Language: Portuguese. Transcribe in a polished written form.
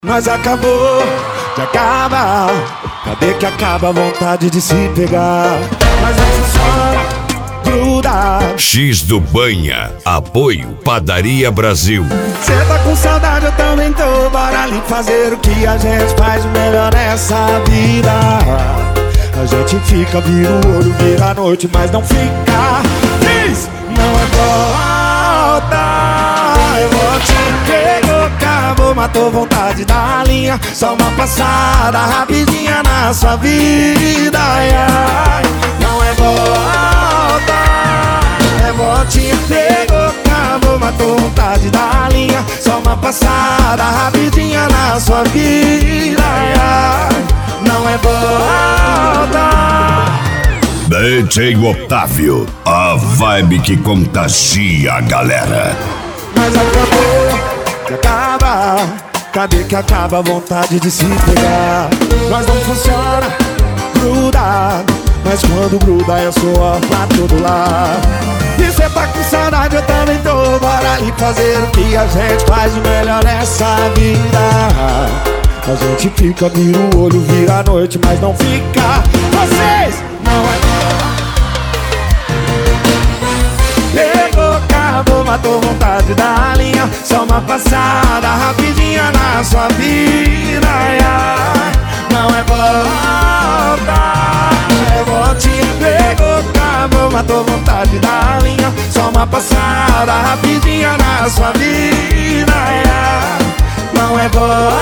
Mas acabou de acabar. Cadê que acaba a vontade de se pegar? Mas não funciona, gruda. X do Banha, apoio Padaria Brasil. Cê tá com saudade, eu também tô. Bora ali fazer o que a gente faz melhor nessa vida. A gente fica, vira o olho, vira a noite, mas não fica. Diz, não é volta. Eu vou te pegou, acabou, matou vontade da linha. Só uma passada rapidinha na sua vida. Ai, ai, não é volta. É voltinha, pegou, acabou, matou vontade da linha. Só uma passada rapidinha na sua vida. Ai, ai, não é volta. DJ Otávio, a vibe que contagia a galera. Mas acabou de acabar. Cadê que acaba a vontade de se pegar? Mas não funciona, gruda. Mas quando gruda eu sou pra todo lado. E cê tá com saudade, eu também tô. Bora ali fazer o que a gente faz de melhor nessa vida. A gente fica, vira o olho, vira a noite, mas não fica. Vocês não é. Pegou, acabou, matou vontade da linha. Só uma passada rapidinha na sua vida. Ai, ai, não é volta. É voltinha, pegou, acabou, matou vontade da linha. Só uma passada rapidinha na sua vida. Ai, ai, não é volta.